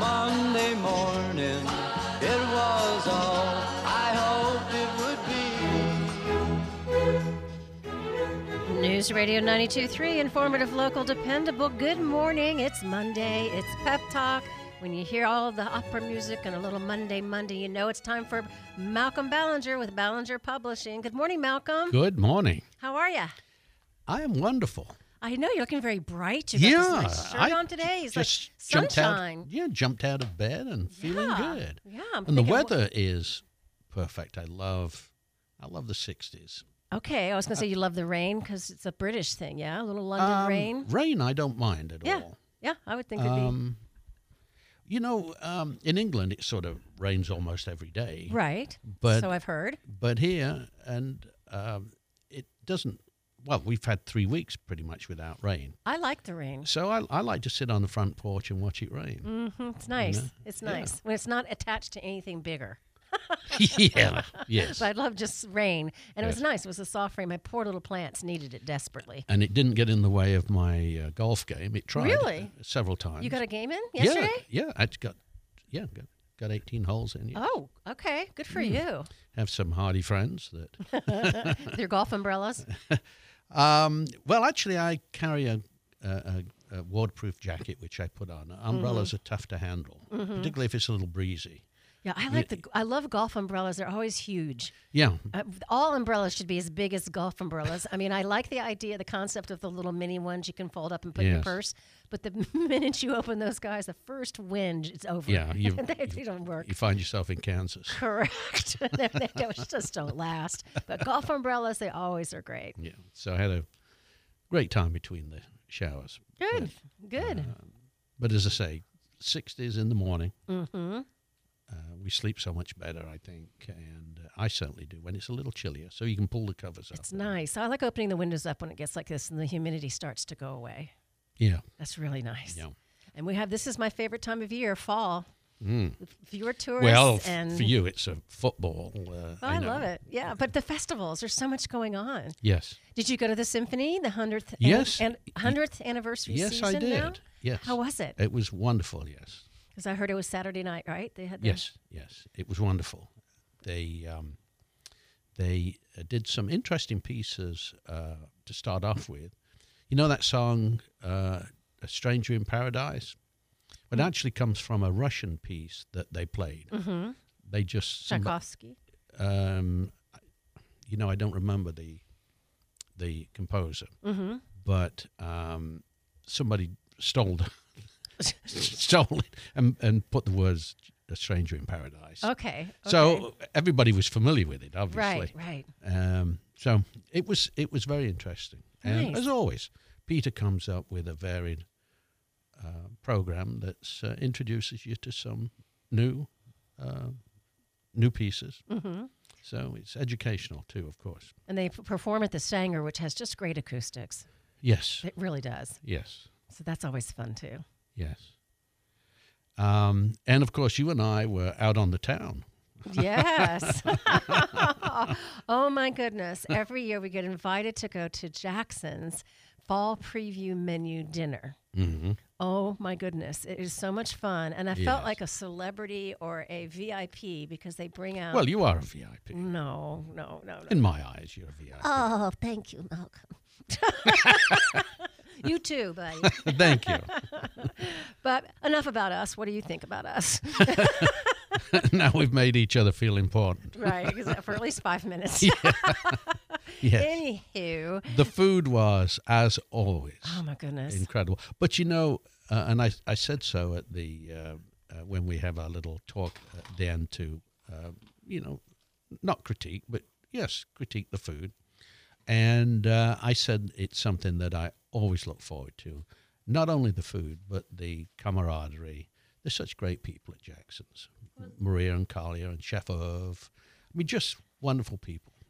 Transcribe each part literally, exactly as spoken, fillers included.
Monday morning, it was all I hoped it would be. News Radio ninety-two point three, informative, local, dependable. Good morning. It's Monday. It's Pep Talk. When you hear all of the opera music and a little Monday Monday, you know it's time for Malcolm Ballinger with Ballinger Publishing. Good morning, Malcolm. Good morning. How are you? I am wonderful. I know you're looking very bright. You got Yeah, this nice shirt I on today. It's like just jumped out. sunshine. Yeah, jumped out of bed and feeling Yeah, good. Yeah. I'm And the thinking, weather is perfect. I love, I love the sixties. Okay, I was going to say you love the rain because it's a British thing, yeah? A little London Um, rain. Rain, I don't mind at Yeah, all. yeah, I would think it'd be. Um, you know, um, in England, it sort of rains almost every day. Right, But so I've heard. but here, and um, it doesn't. Well, we've had three weeks pretty much without rain. I like the rain. So I, I like to sit on the front porch and watch it rain. hmm It's nice. know? It's Yeah. nice when it's not attached to anything bigger. Yeah, yes. But I love just rain, and it was Yes. nice. It was a soft rain. My poor little plants needed it desperately. And it didn't get in the way of my uh, golf game. It tried Really? uh, several times. You got a game in yesterday? Yeah, yeah. I got, yeah, got, got eighteen holes in. Yeah. Oh, okay. Good for Hmm. you. Have some hardy friends that. Their golf umbrellas. um, well, actually, I carry a, a, a, a waterproof jacket which I put on. Umbrellas Mm-hmm. are tough to handle, particularly if it's a little breezy. Yeah, I like the. I love golf umbrellas. They're always huge. Yeah, Uh, all umbrellas should be as big as golf umbrellas. I mean, I like the idea, the concept of the little mini ones you can fold up and put in your Yes. purse. But the minute you open those guys, the first wind, it's over. Yeah, you- they, they don't work. you find yourself in Kansas. Correct. they, they don't- just don't last. But golf umbrellas, they always are great. Yeah, so I had a great time between the showers. Good. Good. But as I say, sixties in the morning. Mm-hmm. Uh, we sleep so much better, I think, and uh, I certainly do when it's a little chillier, so you can pull the covers up. It's nice. I like opening the windows up when it gets like this and the humidity starts to go away. Yeah, That's really nice. yeah. And we have, this is my favorite time of year, fall. Mm. Fewer tourists. Well, f- and for you, it's a football. Uh, Oh, I, know. love it. Yeah, but the festivals, there's so much going on. Yes, Did you go to the symphony, the hundredth? Yes. and hundredth anniversary yes, season I did. now? Yes, How was it? it was wonderful. Yes, Because I heard it was Saturday night, right? They had the, yes, yes. It was wonderful. They um, they uh, did some interesting pieces uh, to start off with. You know that song, uh, "A Stranger in Paradise." It Mm. actually comes from a Russian piece that they played. Mm-hmm. They just somebo- Tchaikovsky. um, you know, I don't remember the the composer, Mm-hmm. but um, somebody stole the, stole it and, and put the words "A Stranger in Paradise." Okay. So okay. everybody was familiar with it, obviously. Right, right. Um, so it was it was very interesting, and Nice. as always, Peter comes up with a varied uh, program that uh, introduces you to some new uh, new pieces. Mm-hmm. So it's educational too, of course. And they p- perform at the Sanger, which has just great acoustics. Yes, It really does. yes, So that's always fun, too. yes. Um, and of course, you and I were out on the town. Yes. Oh, my goodness. Every year we get invited to go to Jackson's fall preview menu dinner. Mm-hmm. Oh, my goodness. It is so much fun. And I felt Yes. like a celebrity or a V I P because they bring out. Well, you are a V I P. no, no, no, no. In my eyes, you're a V I P. Oh, thank you, Malcolm. You too, buddy. Thank you. But enough about us. What do you think about us? Now we've made each other feel important. Right, 'cause for at least five minutes. Yes. Anywho. The food was, as always, Oh, my goodness. incredible. But you know, uh, and I, I said so at the uh, uh, when we have our little talk at the end to, uh, you know, not critique, but yes, critique the food. And uh, I said it's something that I always look forward to. Not only the food, but the camaraderie. There's such great people at Jackson's. Maria and Kalia and Chef Irv. I mean, just wonderful people.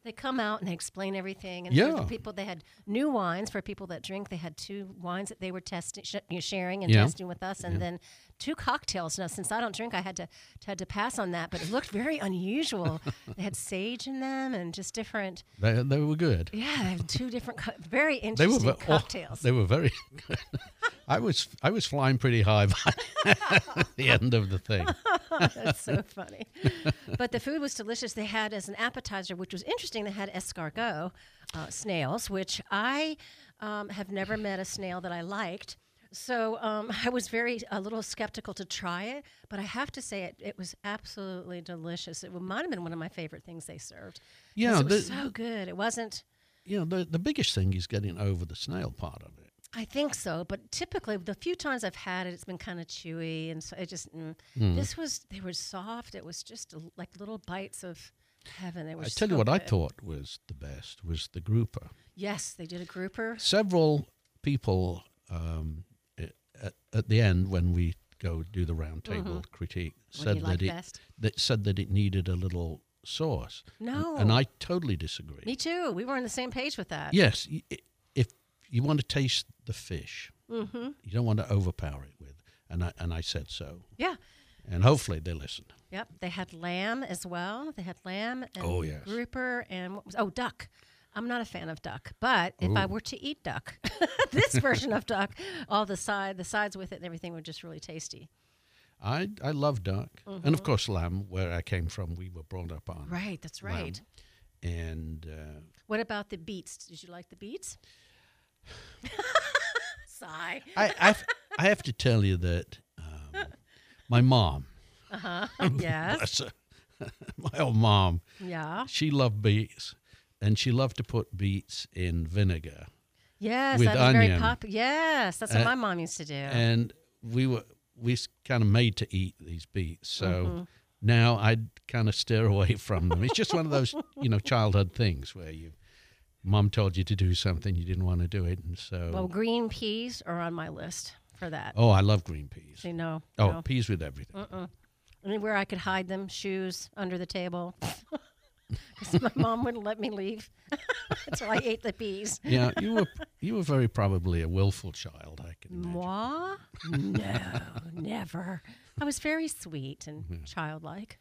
They come out and they explain everything. And Yeah. for the people, they had new wines for people that drink. They had two wines that they were testing, sh- you know, sharing and Yeah. testing with us, and then two cocktails. Now, since I don't drink, I had to had to pass on that, but it looked very unusual. They had sage in them and just different. They, they were good. Yeah, they had two different, co- very They were interesting ve- oh, cocktails. they were very good. I was I was flying pretty high by the end of the thing. That's so funny. But the food was delicious. They had as an appetizer, which was interesting, they had escargot uh, snails, which I um, have never met a snail that I liked. So um, I was very a little skeptical to try it, but I have to say it, it was absolutely delicious. It might have been one of my favorite things they served. 'Cause Yeah, it was the- so good. It wasn't. You know, the the biggest thing is getting over the snail part of it. I think so, but typically the few times I've had it, it's been kind of chewy, and so it just. Mm, Hmm. This was they were soft. It was just a, like little bites of heaven. They were. I tell you so what I good. thought was the best was the grouper. Yes, they did a grouper. Several people um, at, at the end when we go do the round table critique What do said you that like it best? that said that it needed a little sauce. No. and I totally disagree. Me too. We were on the same page with that. Yes, y- i- if you want to taste the fish, Mm-hmm. you don't want to overpower it with. And I and I said so, Yeah. and hopefully they listened. Yep. They had lamb as well. They had lamb and Oh, yes. grouper and what was oh duck. I'm not a fan of duck, but if I Ooh. were to eat duck, this version of duck, all the side the sides with it and everything were just really tasty. I I love duck, and of course lamb. Where I came from, we were brought up on Right. That's lamb. right. And uh, What about the beets? Did you like the beets? Sigh. I I've, I have to tell you that um, my mom, Uh-huh. Yes. bless her, my old mom, Yeah. she loved beets, and she loved to put beets in vinegar. Yes, With that was very onion. popular. Yes, that's what Uh, my mom used to do. And we were we kind of made to eat these beets, so Mm-hmm. now I'd kind of steer away from them. It's just one of those you know childhood things where you. Mom told you to do something, you didn't want to do it, and so. Well, green peas are on my list for that. Oh, I love green peas. See, no. Oh, no. peas with everything. Uh-uh. Anywhere I could hide them, shoes under the table. 'Cause my mom wouldn't let me leave until I ate the peas. Yeah, you were you were very probably a willful child, I can imagine. Moi? No, never. I was very sweet and Mm-hmm. childlike.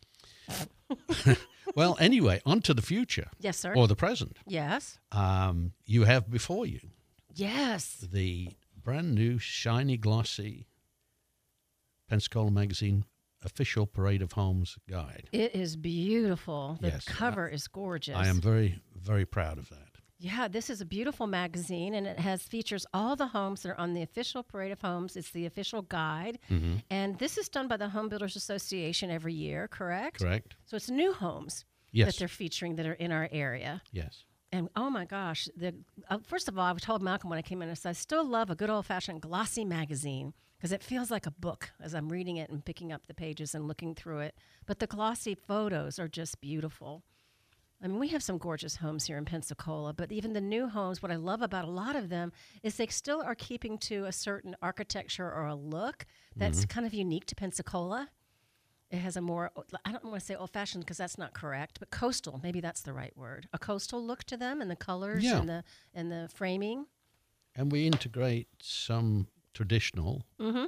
Well, anyway, on to the future Yes, sir. or the present. Yes. Um, you have before you Yes. the brand new, shiny, glossy Pensacola Magazine official Parade of Homes guide. It is beautiful. The Yes, cover is gorgeous. I am very, very proud of that. Yeah, this is a beautiful magazine, and it has features all the homes that are on the official Parade of Homes. It's the official guide, Mm-hmm. and this is done by the Home Builders Association every year, correct? Correct? So it's new homes that Yes. they're featuring that are in our area. Yes. And oh my gosh, the uh, first of all, I told Malcolm when I came in, I said I still love a good old fashioned glossy magazine because it feels like a book as I'm reading it and picking up the pages and looking through it. But the glossy photos are just beautiful. I mean, we have some gorgeous homes here in Pensacola, but even the new homes, what I love about a lot of them is they still are keeping to a certain architecture or a look that's kind of unique to Pensacola. It has a more, I don't want to say old fashioned because that's not correct, but coastal, maybe that's the right word. A coastal look to them and the colors Yeah. and the and the framing. And we integrate some traditional Mm-hmm.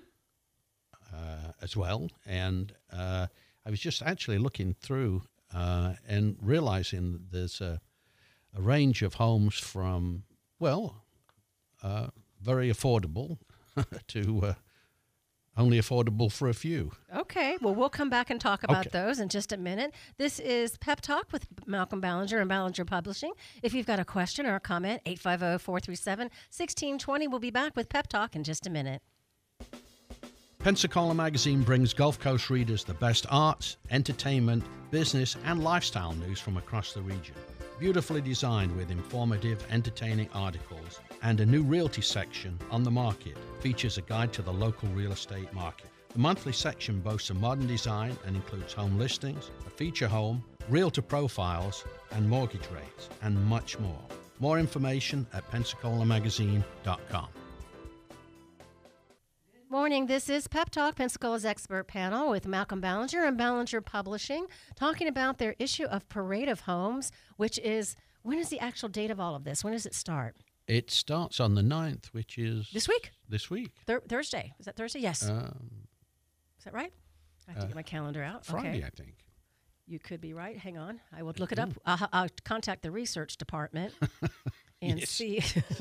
uh, as well. And uh, I was just actually looking through uh, and realizing that there's a, a range of homes from, well, uh, very affordable to uh, only affordable for a few. Okay, well, we'll come back and talk about Okay. those in just a minute. This is Pep Talk with Malcolm Ballinger and Ballinger Publishing. If you've got a question or a comment, eight five zero, four three seven, one six two zero. We'll be back with Pep Talk in just a minute. Pensacola Magazine brings Gulf Coast readers the best arts, entertainment, business, and lifestyle news from across the region. Beautifully designed with informative, entertaining articles and a new realty section on the market features a guide to the local real estate market. The monthly section boasts a modern design and includes home listings, a feature home, realtor profiles, and mortgage rates, and much more. More information at pensacola magazine dot com. Morning. This is Pep Talk, Pensacola's expert panel with Malcolm Ballinger and Ballinger Publishing, talking about their issue of Parade of Homes, which is, when is the actual date of all of this? When does it start? It starts on the ninth, which is... This week? This week. Thur- Thursday. Is that Thursday? Yes. Um, is that right? I have to uh, get my calendar out. Friday, Okay. I think. You could be right. Hang on. I will look it up. I'll, I'll contact the research department and Yes. see.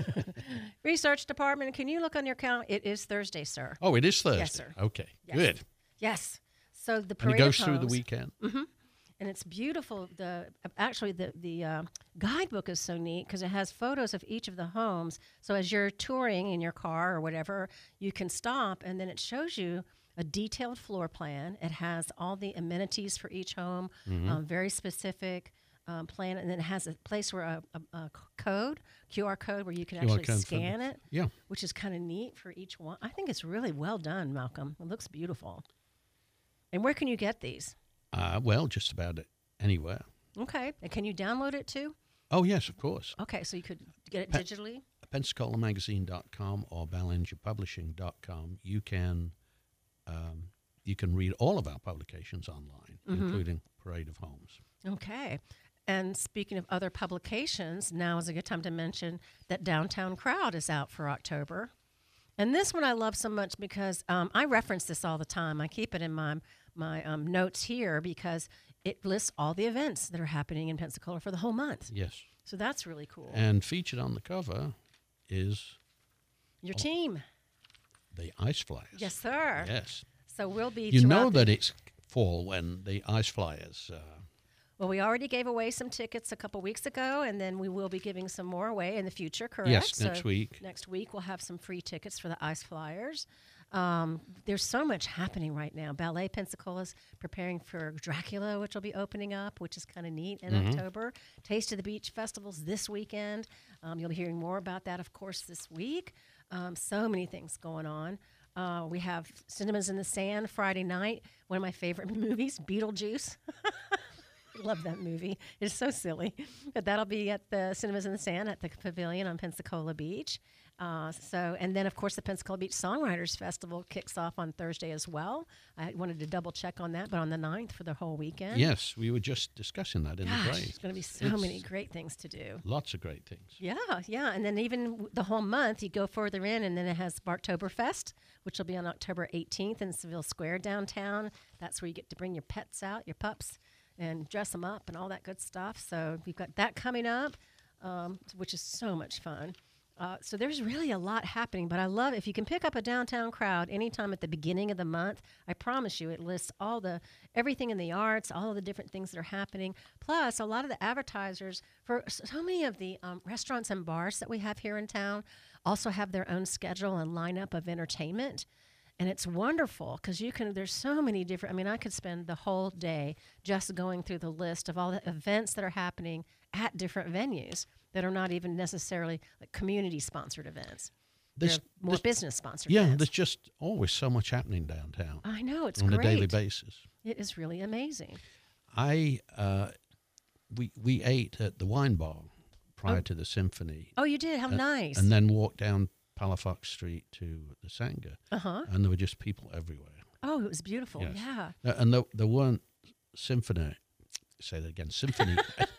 Research department, can you look on your calendar? It is Thursday, sir. Oh, it is Thursday. Yes, sir. Okay, Yes. good. Yes. So the And Parade it goes of through the Homes- weekend. And it's beautiful. The actually the the uh, guidebook is so neat because it has photos of each of the homes. So as you're touring in your car or whatever, you can stop and then it shows you a detailed floor plan. It has all the amenities for each home, um, very specific um, plan, and then it has a place where a, a, a code, Q R code, where you can Q R actually code for scan the- it. Yeah. Which is kind of neat for each one. I think it's really well done, Malcolm. It looks beautiful. And where can you get these? Uh, well, just about it anywhere. Okay. And can you download it too? Oh, yes, of course. Okay, so you could get it Pe- digitally? Pensacola Magazine dot com or Ballinger Publishing dot com. You can um, you can read all of our publications online, Mm-hmm. including Parade of Homes. Okay. And speaking of other publications, now is a good time to mention that Downtown Crowd is out for October. And this one I love so much because um, I reference this all the time. I keep it in my, my um, notes here because it lists all the events that are happening in Pensacola for the whole month. Yes. So that's really cool. And featured on the cover is Your team. the Ice Flyers. Yes, sir. Yes. So we'll be You know throughout the- that it's fall when the Ice Flyers. Uh, Well, we already gave away some tickets a couple weeks ago, and then we will be giving some more away in the future, correct? Yes, next week. Next week, we'll have some free tickets for the Ice Flyers. Um, there's so much happening right now. Ballet Pensacola's preparing for Dracula, which will be opening up, which is kind of neat in October. Taste of the Beach Festival's this weekend. Um, you'll be hearing more about that, of course, this week. Um, so many things going on. Uh, we have Cinemas in the Sand Friday night, one of my favorite movies, Beetlejuice. Love that movie. It's so silly. But that'll be at the Cinemas in the Sand at the Pavilion on Pensacola Beach. Uh, so, and then of course the Pensacola Beach Songwriters Festival kicks off on Thursday as well. I wanted to double check on that, but on the ninth for the whole weekend. yes, we were just discussing that in the Gosh, break. there's going to be so It's many great things to do. Lots of great things. Yeah, yeah. And then even w- the whole month, you go further in, and then it has Barktoberfest, which will be on October eighteenth in Seville Square downtown. That's where you get to bring your pets out, your pups, and dress them up and all that good stuff. So we've got that coming up, um, which is so much fun. Uh, so there's really a lot happening, but I love if you can pick up a Downtown Crowd anytime at the beginning of the month. I promise you, it lists all the everything in the arts, all of the different things that are happening. Plus, a lot of the advertisers for so many of the um, restaurants and bars that we have here in town also have their own schedule and lineup of entertainment. And it's wonderful because you can, there's so many different, I mean, I could spend the whole day just going through the list of all the events that are happening at different venues that are not even necessarily like community sponsored events. This- They're more this- business sponsored Yeah, events. there's just always so much happening downtown I know, it's on great. a daily basis. It is really amazing. I uh, we we ate at the wine bar prior Oh. to the symphony, Oh, you did? How uh, nice. and then walked down Palafox Street to the Sangha, uh-huh. and there were just people everywhere. Oh, it was beautiful. Yes. Yeah. Uh, and there, there weren't symphony. Say that again. Symphony.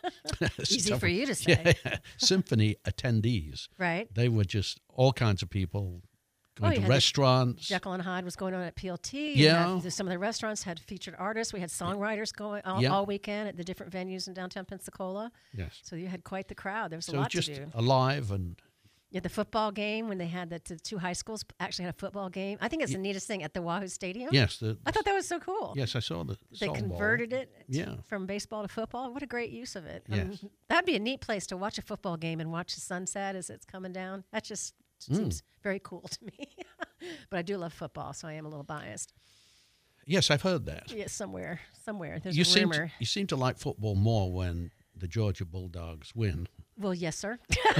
Easy for you to say. Yeah, symphony attendees. Right. They were just all kinds of people going Oh, you to had the restaurants. Jekyll and Hyde was going on at P L T. Yeah. You had- some of the restaurants had featured artists. We had songwriters going all, Yeah. all weekend at the different venues in downtown Pensacola. Yes. So you had quite the crowd. There was a So lot just to do. alive and You had the football game when they had the, the two high schools actually had a football game. I think it's the neatest thing at the Wahoo Stadium. yes, the, I thought that was so cool. yes, I saw the They softball. converted it t- Yeah. from baseball to football. What a great use of it. I mean, Yes. that'd be a neat place to watch a football game and watch the sunset as it's coming down. That just Mm. seems very cool to me. But I do love football, so I am a little biased. Yes, I've heard that. Yeah, somewhere, somewhere. There's You a seem rumor. to, you seem to like football more when the Georgia Bulldogs win. Well, yes, sir.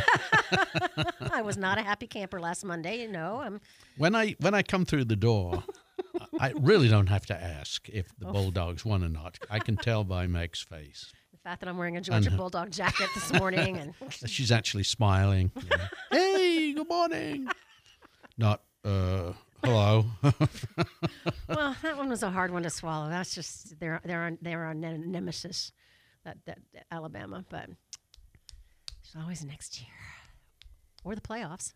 I was not a happy camper last Monday. You know, I'm. When I when I come through the door, I I really don't have to ask if the Bulldogs won or not. I can tell by Meg's face. The fact that I'm wearing a Georgia And- Bulldog jacket this morning, and She's actually smiling. you know. Hey, good morning. Not, uh, Hello. Well, that one was a hard one to swallow. That's just they're they're our, they're our ne- nemesis, that, that that Alabama. But it's always next year or the playoffs.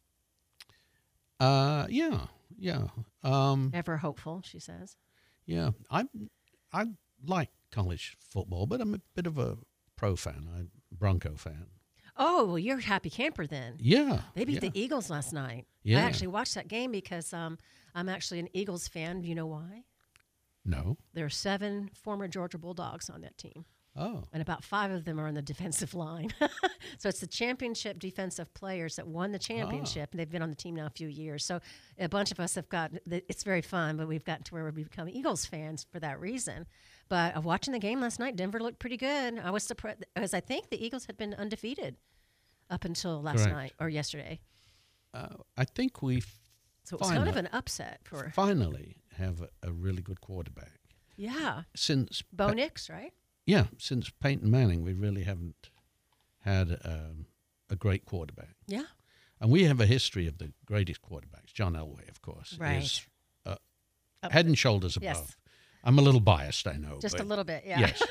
uh, yeah, yeah, um, Ever hopeful, she says. yeah. I I like college football, but I'm a bit of a pro fan. I'm a Bronco fan. Oh, well, you're a happy camper then. Yeah. They beat yeah. the Eagles last night. Yeah. I actually watched that game because um, I'm actually an Eagles fan. Do you know why? No. There are seven former Georgia Bulldogs on that team, Oh. and about five of them are on the defensive line. So it's the championship defensive players that won the championship. They've been on the team now a few years. So a bunch of us have got, it's very fun, but we've gotten to where we become Eagles fans for that reason. But uh, watching the game last night, Denver looked pretty good. I was surprised, because I think the Eagles had been undefeated up until last Correct. night or yesterday. Uh, I think we So it was Finally. kind of an upset for, finally have a, a really good quarterback. yeah, Since Bo Pa- Nix, right? yeah, since Peyton Manning, we really haven't had um, a great quarterback. Yeah. And we have a history of the greatest quarterbacks. John Elway, of course, Right. is uh, Up head and shoulders above. Yes. I'm a little biased, I know. Just a but little bit, yeah. Yes.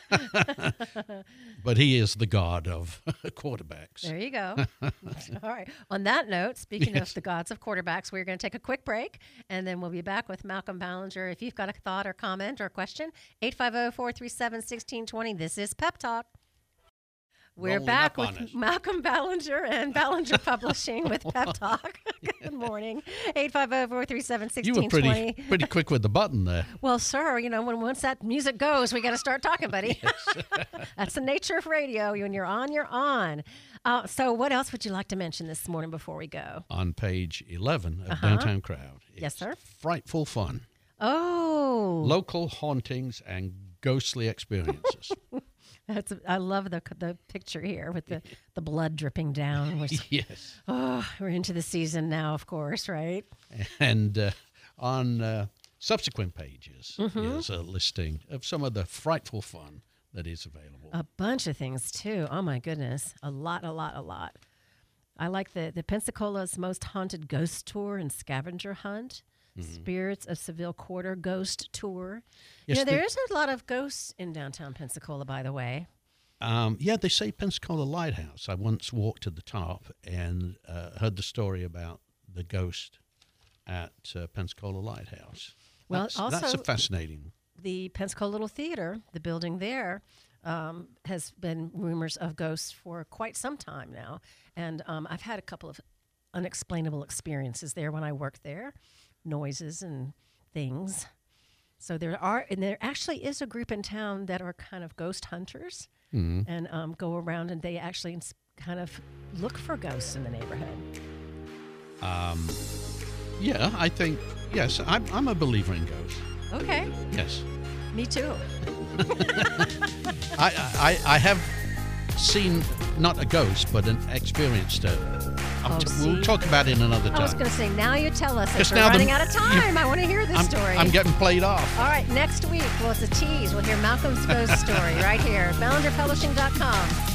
But he is the god of quarterbacks. There you go. All right. On that note, speaking Yes. of the gods of quarterbacks, we're going to take a quick break, and then we'll be back with Malcolm Ballinger. If you've got a thought or comment or question, eight five zero, four three seven, one six two zero. This is Pep Talk. We're Rolling back up on with us. Malcolm Ballinger and Ballinger Publishing with Pep Talk. Good morning. eight five zero, four three seven, one six two You zero. were pretty pretty quick with the button there. Well, sir, you know, when once that music goes, we got to start talking, buddy. That's the nature of radio. When you're on, you're on. Uh, so what else would you like to mention this morning before we go? On page eleven of Uh-huh. Downtown Crowd. Yes, It's sir. Frightful fun. Oh, Local hauntings and ghostly experiences. that's I love the the picture here with the, the blood dripping down. We're, Yes. oh, we're into the season now, of course, right? And uh, on uh, subsequent pages Mm-hmm. is a listing of some of the frightful fun that is available. A bunch of things too. Oh my goodness, a lot, a lot, a lot. I like the the Pensacola's Most Haunted Ghost Tour and Scavenger Hunt. Spirits of Seville Quarter Ghost Tour. Yes, you know, there the- is a lot of ghosts in downtown Pensacola, by the way. Um, yeah, they say Pensacola Lighthouse. I once walked to the top and uh, heard the story about the ghost at uh, Pensacola Lighthouse. Well, that's, that's also- a fascinating. The Pensacola Little Theater, the building there, um, has been rumors of ghosts for quite some time now. And um, I've had a couple of unexplainable experiences there when I worked there, noises and things. So there are, and there actually is a group in town that are kind of ghost hunters and um, go around and they actually ins- kind of look for ghosts in the neighborhood. Um, yeah, I think, yes, I'm, I'm a believer in ghosts. Okay, Yes. me too. I, I, I have seen not a ghost, but an experienced. Uh, I'll Oh, t- we'll see? talk about it another I was time. going to say, now you tell us. Just If we're now the- running out of time, I want to hear this I'm, story. I'm getting played off. All right, next week, well, it's a tease. We'll hear Malcolm's ghost story right here, ballinger publishing dot com.